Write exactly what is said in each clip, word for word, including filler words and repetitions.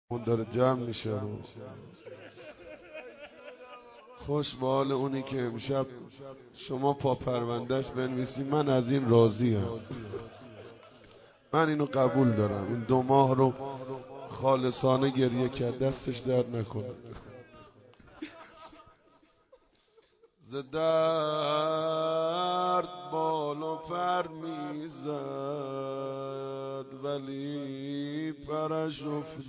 اون داره جمع میشه رو خوش به حال اونی که امشب شما پا پروندهش بنویسی من از این راضیم، من اینو قبول دارم. این دو ماه رو خالصانه گریه کرد، دستش درد نکنه. ز درد بال و پر میزد ولی پرش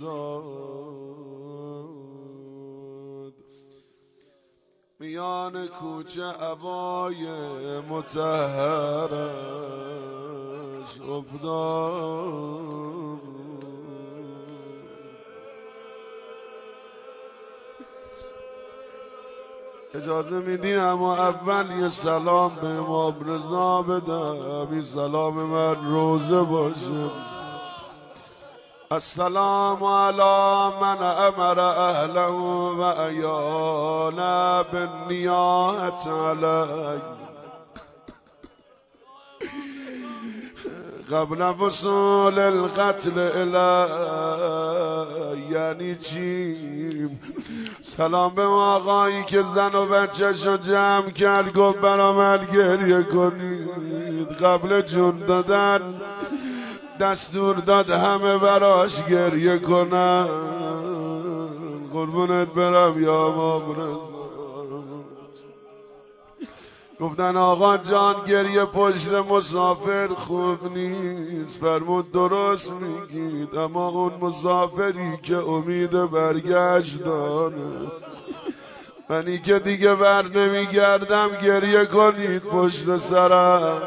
افتاد، میان کوچه عبای مطهرش افتاد. اجازه میدین اما اول یه سلام به امام رضا بدم، این سلام من روزه باشه. السلام علی من امر اهله و عیاله بالنیاحة علی قبل وصول القتل الی. یعنی چی؟ سلام به آقایی که زن و بچه‌شو جمع کرد گفت برا من گریه کنید، قبل جون دادن دستور داد همه براش گریه کنن. قربونت برم یا امام رضا. گفتن آقا جان گریه پشت مسافر خوب نیست. فرمود درست میگید، اما اون مسافری که امید برگشت داره، منی که دیگه بر نمیگردم گریه کنید پشت سرم.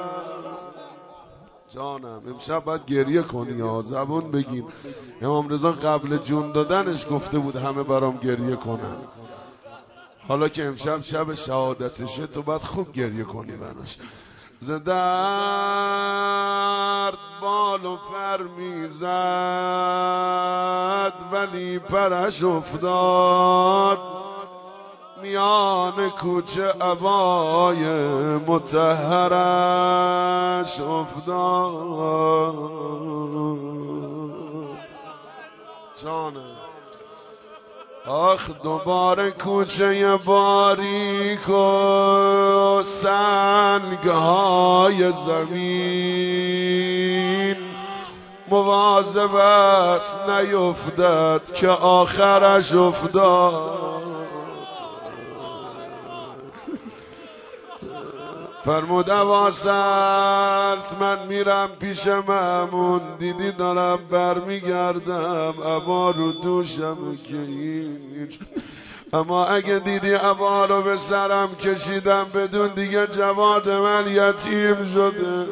جانم امشب باید گریه کنی یا زبون بگین. امام رضا قبل جون دادنش گفته بود همه برام گریه کنن، حالا که امشب شب شهادتشه تو باید خوب گریه کنی براش. ز درد بال و پر میزد ولی پرش افتاد، میان کوچه عبای مطهرش افتاد. جانه آخ دوباره کوچه باریک و سنگهای زمین مواظب است نیفتد که آخرش افتاد. فرمود واسلت من میرم پیش مامون، دیدی دارم برمیگردم عبا رو دوشم که هیچ، اما اگه دیدی عبا رو به سرم کشیدم بدون دیگه جواد من یتیم شده.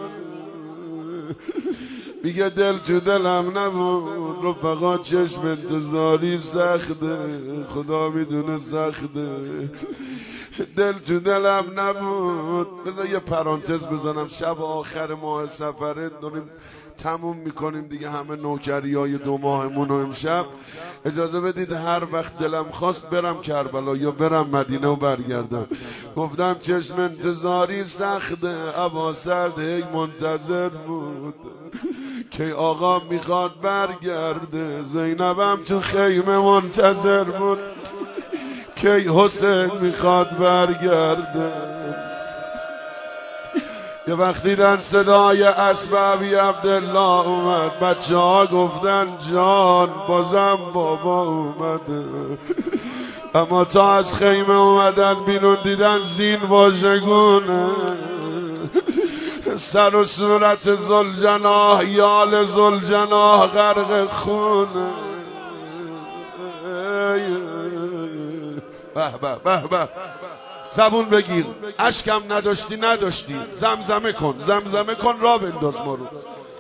میگه دل تو دلم نبود، رفقا چشم انتظاری سخته، خدا میدونه سخته، دل تو دلم نبود. بذار یه پرانتز بزنم، شب آخر ماه سفره داریم تموم میکنیم دیگه همه نوکری های دو ماهمون و امشب اجازه بدید هر وقت دلم خواست برم کربلا یا برم مدینه و برگردم. گفتم چشم انتظاری سخته، هوا سرد، هی منتظر بود که آقا میخواد برگرده. زینبم تو خیمه منتظر بود که حسین میخواد برگرده. یه وقتی دیدن صدای اسبابی عبدالله اومد، بچه ها گفتن جان بازم بابا اومده، اما تا از خیمه اومدن بیرون دیدن زین واژگونه، سر و صورت ذوالجناح یال ذوالجناح غرق خونه. به به به به زبون بگیر، اشکم نداشتی نداشتی زمزمه کن، زمزمه کن را بنداز ما رو.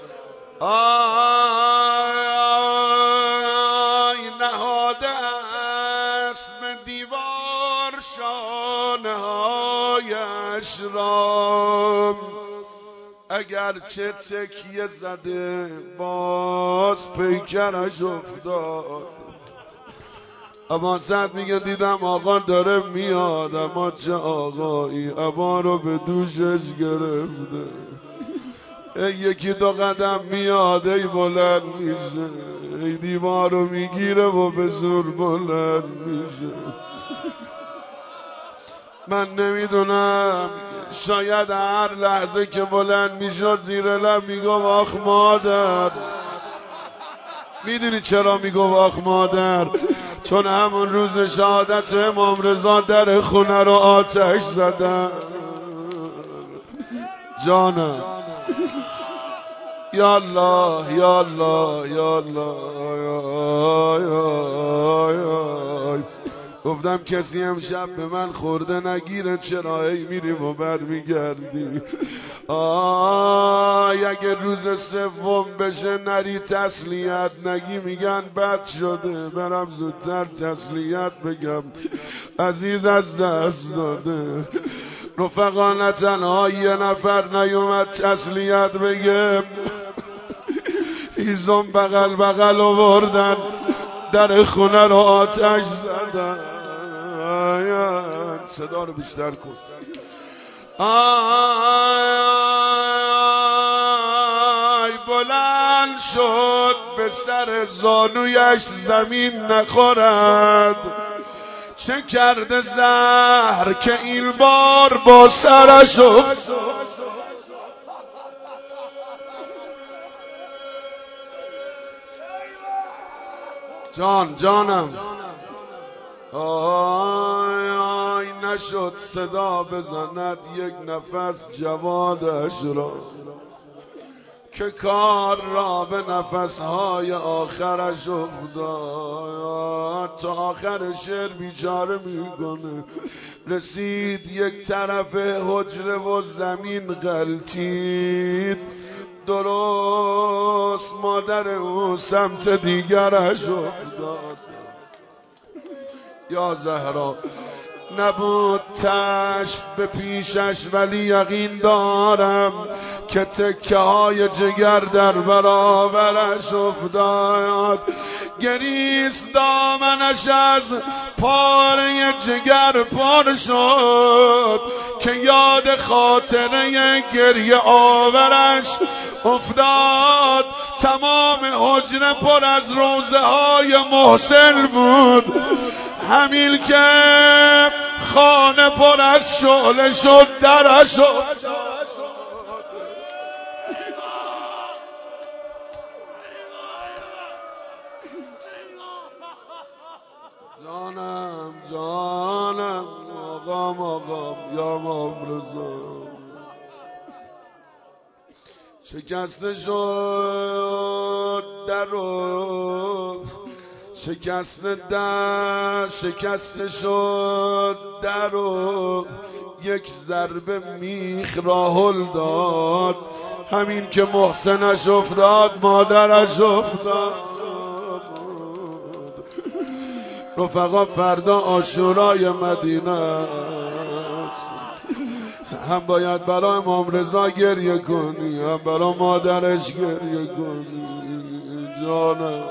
آی نهاده اسم دیوار شانه هایش را، اگر چه تکیه زده باز پیکرش افتاد. اما صد میگه دیدم آقا داره میاد، اما چه آقایی عبا رو به دوشش گرفته. ای یکی دو قدم میاد ای بلند میشه، دیوارو میگیره و به زور بلند میشه. من نمیدونم، شاید هر لحظه که بلند میشد زیر لب میگم آخ مادر. میدونی چرا میگم آخ مادر؟ چون همون روز شهادت امام رضا در خونه رو آتش زدن. جانم یا الله یا الله یا الله یا یا. گفتم کسی امشب به من خورده نگیره، چرا ای میریم و بر میگردی؟ آی اگه روز سوم بشه نری تسلیت نگی، میگن بد شده، برم زودتر تسلیت بگم عزیز از دست داده. رفقا نه تنها یه نفر نیومد تسلیت بگه، ایزم بغل بغل آوردن در خونه رو آتش زدن. صدا رو بیشتر کن. آی بلند شد به سر زانویش زمین نخورد، چه کرده زهر که این بار با سرش افتاد. جان جانم آی آی نشد صدا بزند یک نفس جوادش را، که کار را به نفسهای آخرش افتاد. تا آخر شعر بیچاره میکنه رسید یک طرف حجره و زمین غلطید، درست مادر او سمت دیگرش افتاد. یا زهرا نبود چشم به پیشش، ولی یقین دارم که تکه های جگر در برابرش افتاد. گریست دامنش از پاره جگر پر شد، که یاد خاطره گریه آورش افتاد. تمام حجره پر از روزه های محسن بود، همین که خانه پر از شعله شد درش افتاد. جانم جانم آقام آقام یا امام رضا. شکسته شد در رو، شکسته در شکسته شد در رو، یک ضربه میخ را هل داد. همین که محسنش افتاد مادرش افتاد. رفقا فردا عاشورای مدینه است، هم باید برای امام رضا گریه کنی، هم برای مادرش گریه کنی. جانم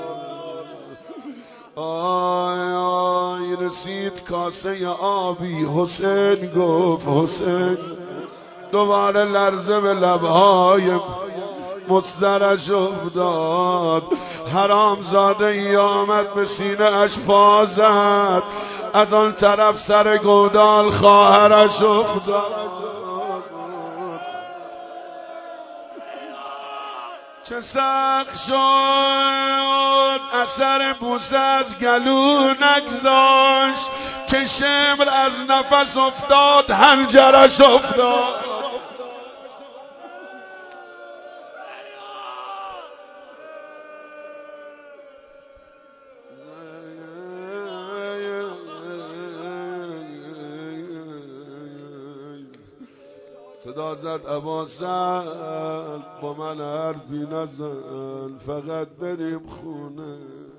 آی آی رسید کاسه آبی، حسین گفت حسین. دوباره لرزه به لبهای مصدرش افتاد. حرام زاده ای آمد به سینه اش پا زد، از آن طرف سر گودال خواهرش افتاد. چه سخت شد اثر بوسه از گلو نگذاشت، که شمر از نفس افتاد حنجرش افتاد. صدا زد ابا سعد با من حرفی نزن، فقط بریم خونه.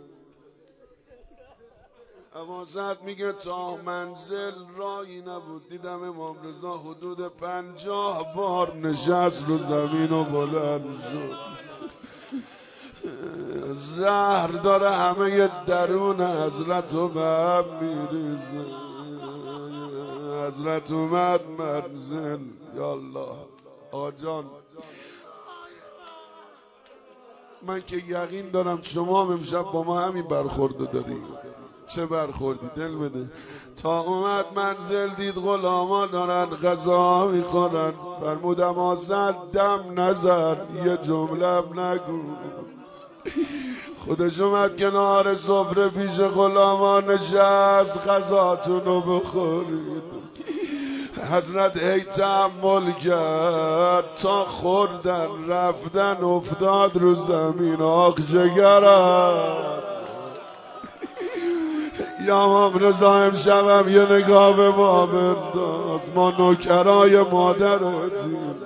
ابا سعد میگه تا منزل راهی نبود، دیدم امام رضا حدود پنجاه بار نشست رو زمین و بلند شد. زهر داره همه درون حضرت رو به هم میریزه. حضرت اومد منزل. یا الله آقا جان من که یقین دارم شما هم امشب با ما همین برخورد داریم. چه برخوردی؟ دل بده. تا اومد منزل دید غلاما دارن غذا میخورن، فرمودم آزد دم نزن یه جمله نگو. خودش اومد کنار سفره پیش غلاما نشست، غذاتونو بخورید. حضرت هی تحمل کرد تا خوردن رفتن افتاد رو زمین. آخ جگرم یا امام رضا امشبم یه نگاه به ما بنداز، ما نوکرای مادرتیم.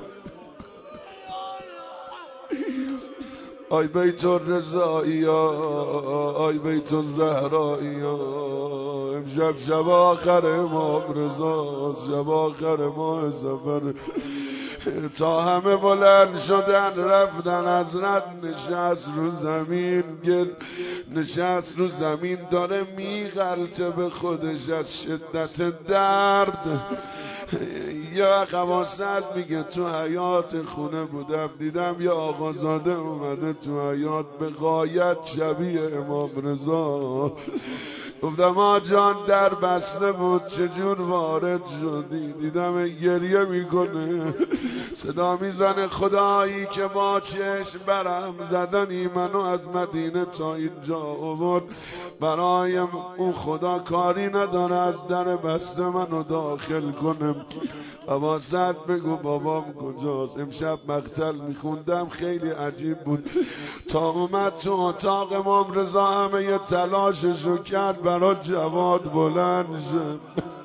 آی بیت الرضایی، آی بیت الزهرایی، امشب شب آخر امام رضاست، شب آخر ماه سفر. تا همه بلند شدن رفتن، حضرت نشست رو زمین، گل نشست رو زمین داره میغلطه به خودش از شدت درد. یا قواسد میگه تو حیات خونه بودم دیدم یا آقازاده اومده تو حیات به غایت شبیه امام رضا. گفتم آ جان در بسته بود چجور وارد شدی؟ دیدم گریه میکنه، صدا میزنه خدایی که با چشم برم زدنی منو از مدینه تا اینجا آورد، برای اون خدا کاری نداره از در بسته منو داخل کنم. واسط بگو بابام کجاست؟ امشب مقتل میخوندم خیلی عجیب بود. تا اومد تو اتاق امام رضا همه یه تلاششو کرد برای جواد بلند شد.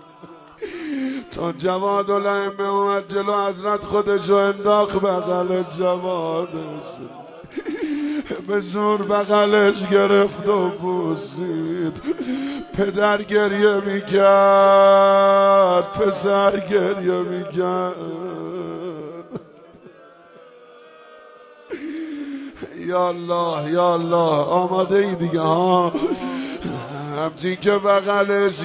تا جواد الائمه اومد جلو حضرت خودشو انداخت بغل جوادش، به زور بغلش گرفت و بوسید. پدر گریه میکرد، پسر گریه میکرد. یا الله یا الله. آماده ای دیگه ها؟ همچین که بغلش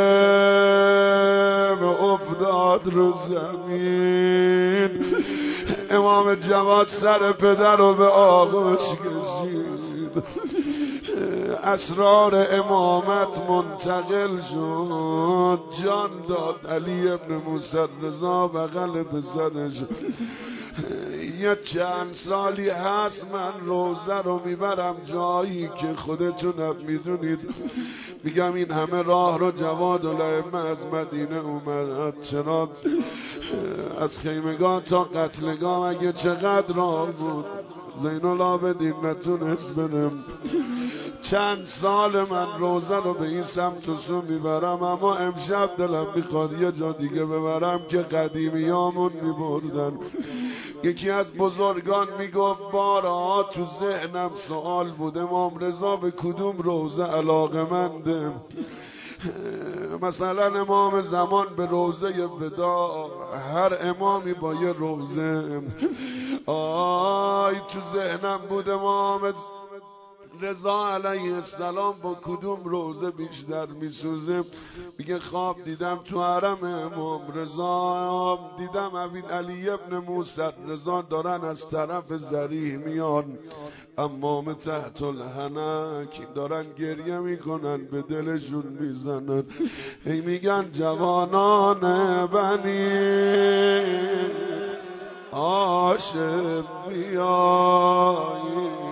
گرفت افتاد رو زمین. امام جواد سر پدر رو به آغوش کشید، اسرار امامت منتقل شد، جان داد علی ابن موسی رضا بغل پسرش. یه چند سالی هست من روزه رو میبرم جایی که خودتونم میدونید، میگم این همه راه رو جواد الائمه از مدینه اومد، چرا از خیمگاه تا قتلگاه اگه چقدر راه بود زین العابدین نتونست برم. چند سال من روزه رو به این سمت و سو میبرم، اما امشب دلم میخواد یه جا دیگه ببرم که قدیمیامون میبردن. یکی از بزرگان میگفت بارها تو ذهنم سوال بود امام رضا به کدوم روزه علاقه‌منده؟ مثلا امام زمان به روزه وداع، هر امامی با یه روزه. آی تو ذهنم بود امام رضا علیه السلام با کدوم روزه بیشتر میسوزه. میگه خواب دیدم تو حرم امام رضا، دیدم ابن علی ابن موسی رضا دارن از طرف ذریح میان، امام تحت الحنک دارن گریه میکنن، به دلشون میزنن، هی میگن جوانان بنی هاشم بیایید.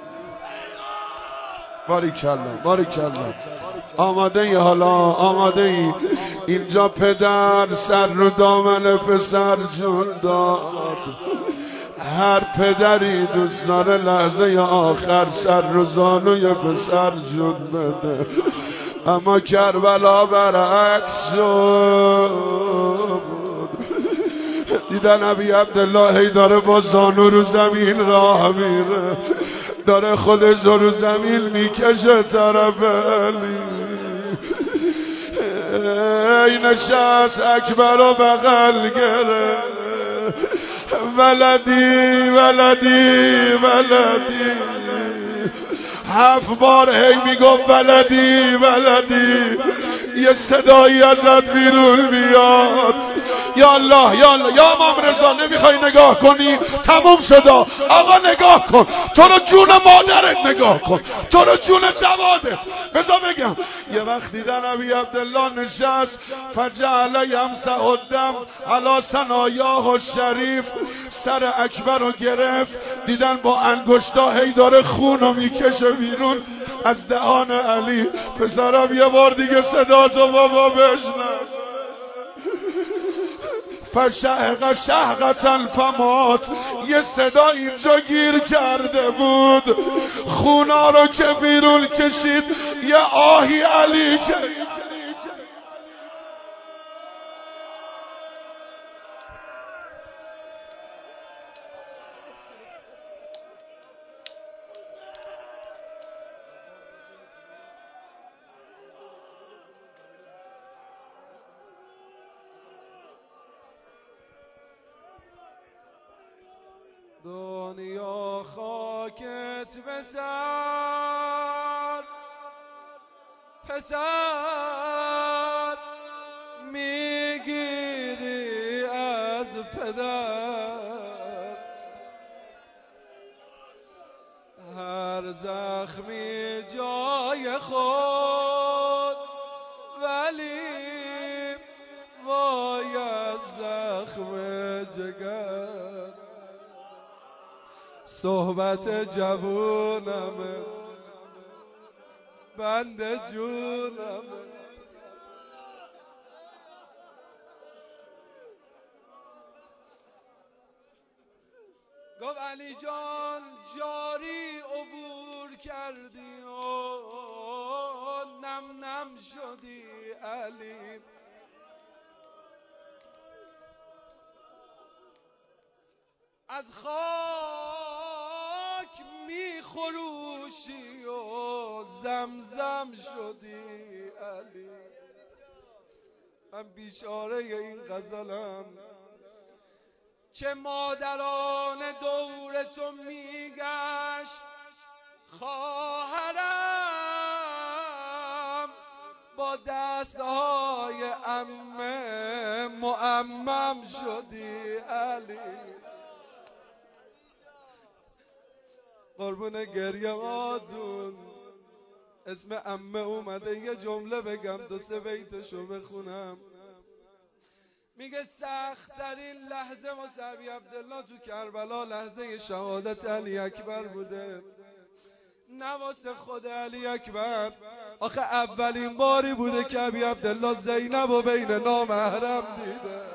باریکلا باریکلا. آماده ای حالا؟ آماده ای؟ اینجا پدر سر رو دامن پسر جون داد. هر پدری دوست داره لحظه آخر سر رو زانوی پسر جون بده، اما کربلا برعکس شد. دیدن ابی عبدالله هی داره با زانو رو زمین راه میره، داره خودش رو زمین میکشه طرف علی. ای نشست اکبر و بغل گره، ولدی ولدی ولدی، هفت بار هی میگفت ولدی ولدی. یه صدایی ازت بیرون بیاد، یا الله یا الله. یا امام رضا نمیخوای نگاه کنی؟ تموم شد. آقا نگاه کن، تو رو جون مادرت نگاه کن، تو رو جون جوادت. بذار بگم یه وقت دیدن ابی عبدالله نشست فجعل یمسح الدم علی ثنایاه الشریف، سر اکبر رو گرفت، دیدن با انگشتا هی داره خون رو میکشه بیرون از دهان علی. پسرم یه بار دیگه صدا تو بابا بشنو. فشهق شهقة فمات، یه صدا اینجا گیر کرده بود، خونا رو که بیرون کشید یه آهی علی کشید. دنیا خاکت بسر پسر، میگیری از پدر، هر زخمی جای خود، ولی وای از زخم جگر. صحبت جوونمه بنده جونمه. گفت علی جان جاری عبور کردی و نم نم شدی علی، از خاک می خروشی و زمزم شدی علی. من بیچاره این غزلم، چه مادران دور تو میگشت خواهرم، با دستهای عمه معمم شدی علی. قربون گریه هاتون اسم عمه اومده، یه جمله بگم دو سه بیتشو بخونم. میگه سخت ترین لحظه واسه ابی عبدالله تو کربلا لحظه شهادت علی اکبر بوده، نه واسه خود علی اکبر. آخه اولین باری بوده که ابی عبدالله زینب و بین نامحرم دیده.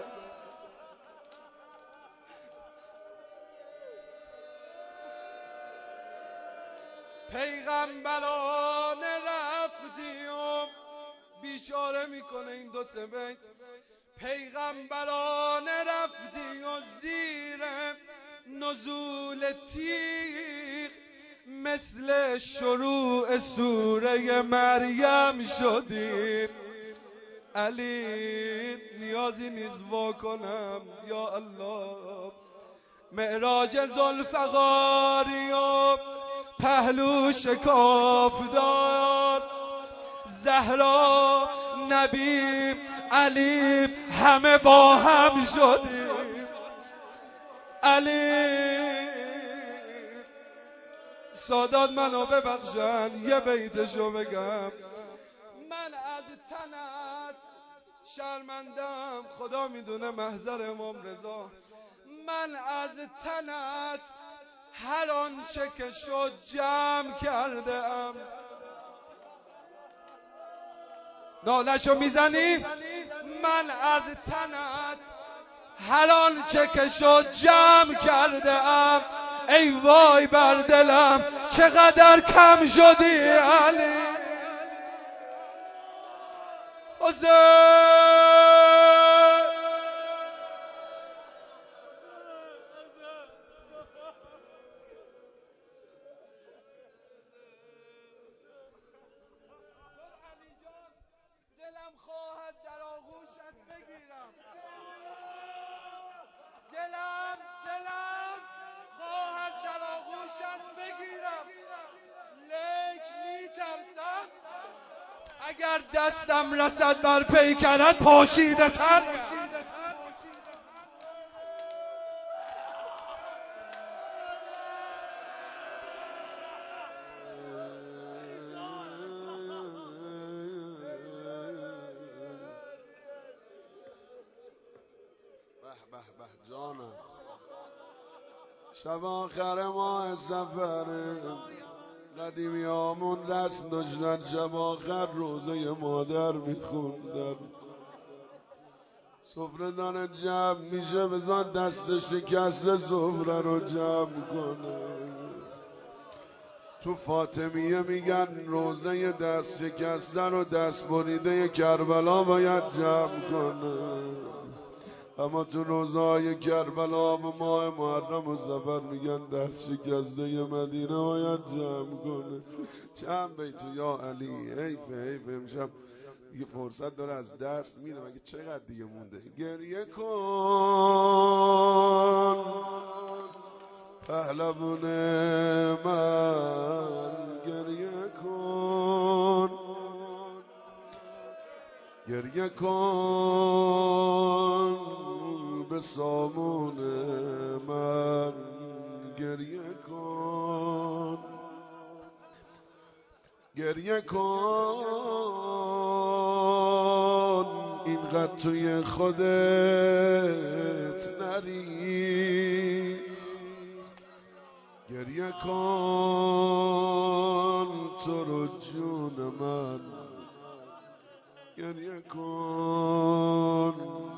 پیغمبران رفتی و بیچاره میکنه این دو سه بیت. پیغمبران رفتی و زیر نزول تیغ، مثل شروع سوره مریم شدی علی. نیازی نیست وا کنم یا الله. معراج ذوالفقاری و پهلو شکاف داد، زهرا نبی علی همه با هم شدیم علی. سادات منو ببخشن یه بیتشو بگم. من از تنت شرمندم، خدا میدونه محضر امام رضا. من از تنت هر آنچه که شد جمع کرده ام. نالشو میزنی؟ من از تنت هر آنچه که شد جمع کرده ام. ای وای بر دلم چقدر کم شدی علی. دلم خواهد در آغوشت بگیرم، دلم دلم خواهد در آغوشت بگیرم، لیک میترسم اگر دستم رسد بر پیکرت پاشیده تر. به به جانم. شب آخر ماه سفره، قدیمیامون رسم داشتن شب آخر روزه مادر میخوندن. سفره داره جمع میشه، بذار دست شکست سفره رو جمع کنه. تو فاطمیه میگن روزه دست شکسته رو دست بریده کربلا باید جمع کنه، اما تو روزهای کربلا و ماه محرم و سفر میگن دست شکسته مدینه باید جمع کنه. چند بیتو یا علی، حیفه حیفه امشب دیگه فرصت داره از دست میره، مگه چقدر دیگه مونده. گریه کن پهلوون من، گریه کن گریه کن به سامون من، گریه کن گریه کن اینقدر توی خودت نریز، گریه کن تو رو جون من، گریه کن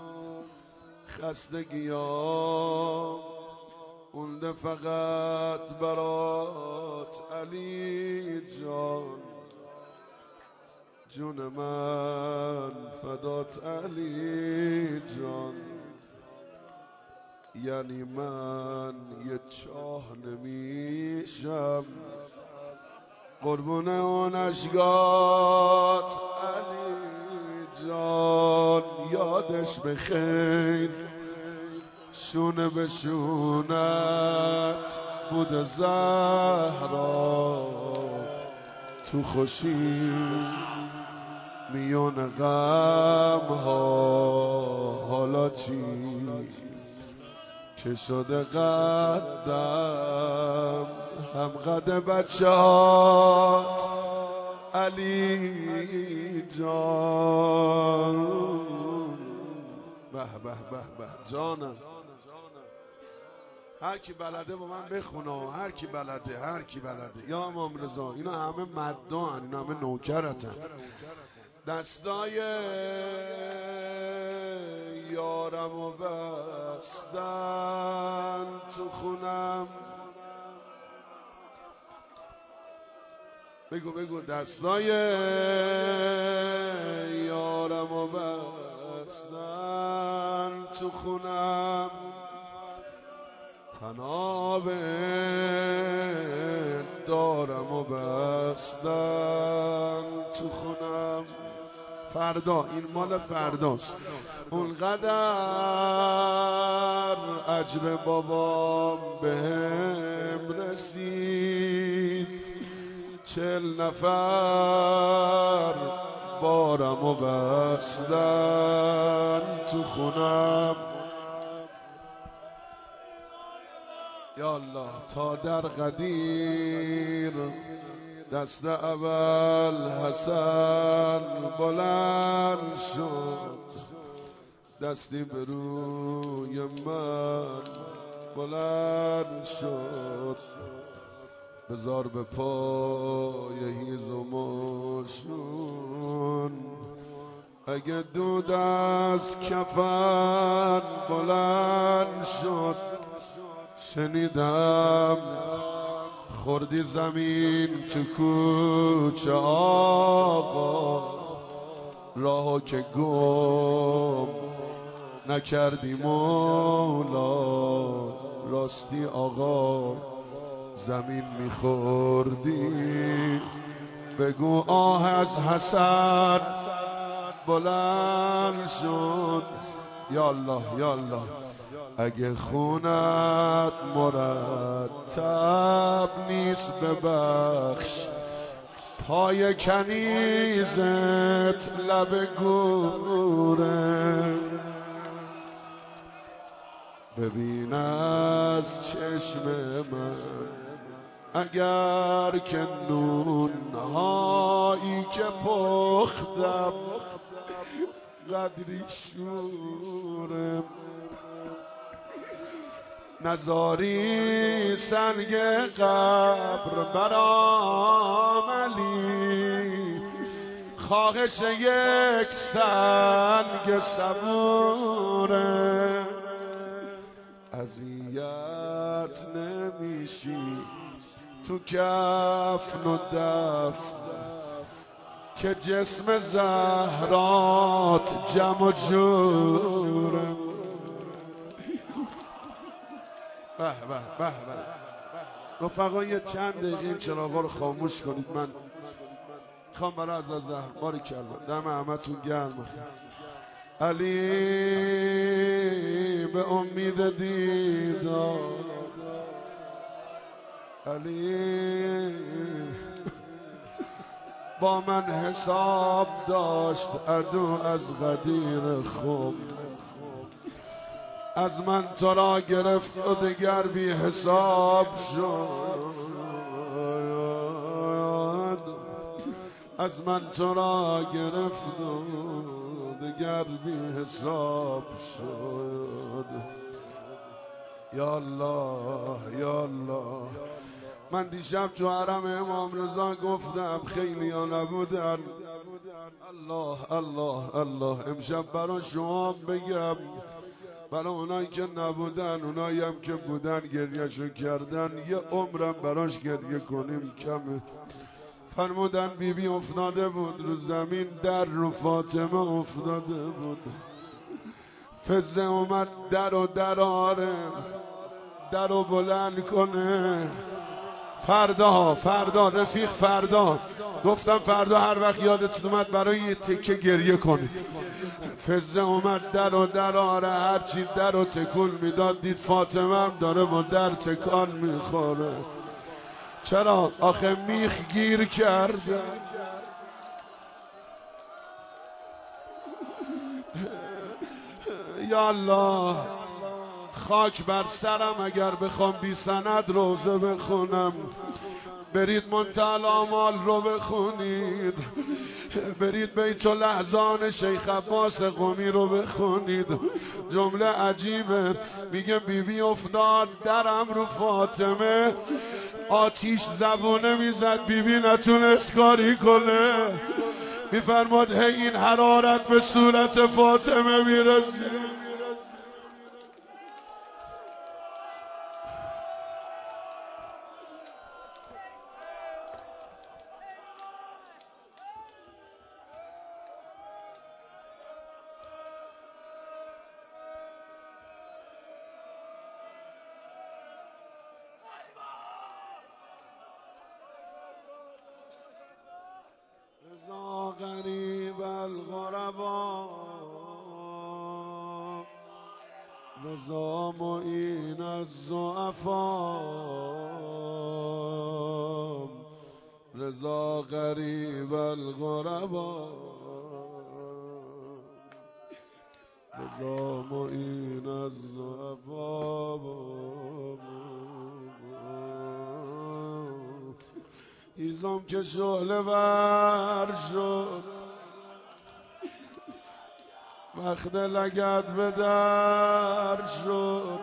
خستگیام مونده فقط برات علی جان، جون من فدات علی جان. یعنی من یه چاه نمیشم قربون اون اشگات علی جان. یادش بخیر شونه به شونت بود زهرا، تو خوشی میون غم ها، حالا چی که شده قدم هم قد بچهات علی جان. به به به به جانم. هر کی بلده با من بخونه، هر کی بلده هر کی بلده. یا امام رضا اینا همه مدان، اینا همه نوکرتن. دستای یارم و بستن تو خونم، بگو بگو دستای یارم و بستن تو خونم، تناب دارم و بستن تو خونم. فردا این مال فرداست. اونقدر اجر بابام بهم رسید، چل نفر بارم و بستن تو خونم. یا الله تا در قدیر دست اول حسن بلند شد، دستی به روی من بلند شد، بذار به پای هیزمشون اگه دود از کفن بلند شد. شنیدم خوردی زمین تو کوچه آقا، راهو که گم نکردی مولا، راستی آقا زمین میخوردی، بگو آه از حسن بلند شد. یا الله یا الله اگه خونت مرتب نیست ببخش، پای کنیزت لب گوره، ببین از چشم من اگر که نونهایی که پختم قدری شورم. نزاری سنگ قبر برام علی، خواهش یک سنگ صبوره، اذیت نمیشی تو کفن و دفن که جسم زهرات جمع و جوره. به به به به رفقا یه چند دقیقه این چراغا رو خاموش کنید. من خوام برای از زهر باری کردم دم همتون گرم. علی به امید دیدار، علی با من حساب داشت عدو از غدیر خوب، از من تو را گرفت و دگر بی حساب شد، از من تو را گرفت و دگر بی حساب شد. یا الله یا الله. من دیشب تو حرم امام رضا گفتم خیلی ها نبودن. الله الله الله. امشب برای شما بگم، برای اونایی که نبودن، اونایی هم که بودن گریهشو کردن، یه عمرم براش گریه کنیم کمه. فرمودن بی بی افتاده بود رو زمین، در رو فاطمه افتاده بود، فزه اومد در و دراره، در رو بلند کنه. فردا فردا رفیق فردا گفتم فردا هر وقت یادت اومد برای یه تکه گریه کنی. فزه اومد در و دراره، هرچی در و تکون میداد دید فاطمه هم داره با در تکان میخوره. چرا؟ آخه میخ گیر کرده. یا الله خاک بر سرم اگر بخوام بی سند روزه بخونم. برید منتهی آمال رو بخونید، برید بیت لحظان شیخ عباس قمی رو بخونید. جمله عجیبه، میگه بیبی افتاد درم رو فاطمه، آتیش زبونه میزد بیبی نتونست کاری کنه. میفرماد هی این حرارت به صورت فاطمه میرسید. رضا غریب الغربا، رضا معین الضعفا، رضا غریب الغربا، رضا معین الضعفا. ایزم که شعله ور شد، وقت لگد به در شد،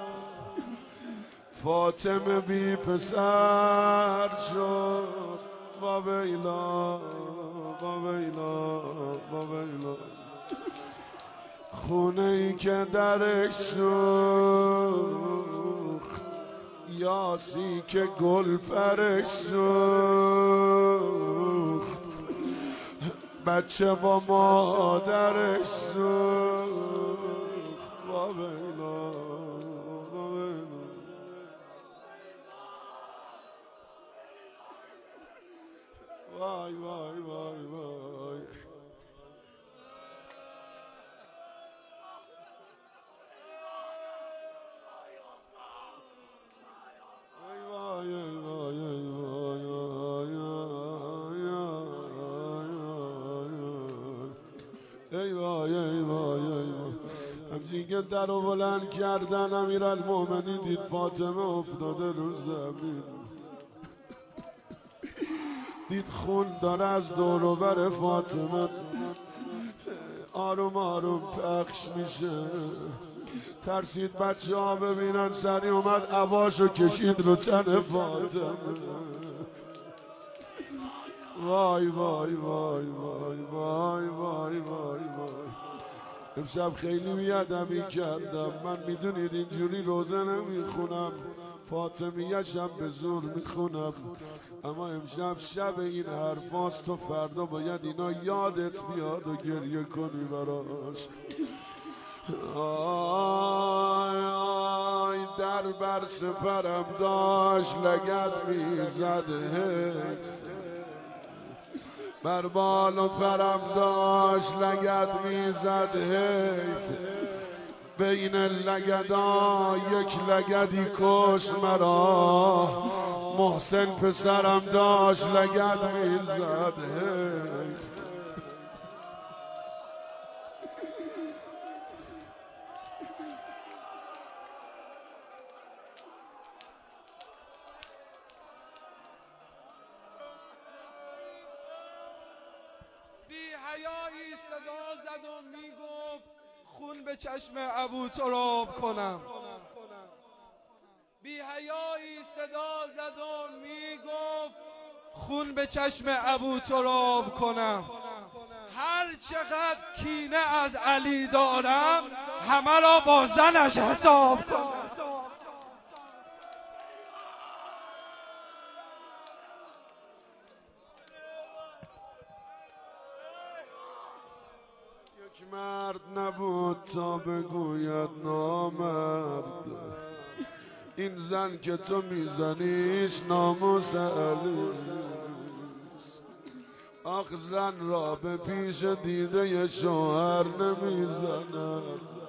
فاطمه بی پسر شد. با بیلا با بیلا با بیلا. خونه ای که درش سوخت، یاسی که گل پرش سوخت، بچه با مادرش سوخت. با بیلا با بیلا. وای وای وای وای. همچین که در رو بلند کردن امیرالمومنین دید فاطمه افتاده رو زمین، دید خون داره از دور و بر فاطمه آروم آروم پخش میشه. ترسید بچه ها ببینن، سری اومد عباشو کشید رو تن فاطمه. وای وای وای وای وای وای وای وای. امشب خیلی بیادبی کردم من، میدونید اینجوری روزه نمیخونم، فاطمیه‌شم به زور میخونم، اما امشب شب این حرفاست، تو فردا باید اینا یادت بیاد و گریه کنی براش. آی آی در بر سپرم داشت لگد میزده، بر بال و پرم داشت لگد میزد حیف، بین لگدا یک لگدی کش مرا، محسن پسرم داشت لگد میزد حیف. حیایی صدا زد و میگفت خون به چشم ابو تراب کنم. بی حیایی صدا زد و میگفت خون به چشم ابو تراب کنم. هر چقدر کینه از علی دارم همه را با زنش حساب کنم. یک مرد نبود تا بگوید نامرد، این زن که تو میزنیش ناموس علیست. آخ زن را به پیش دیده شوهر نمیزند،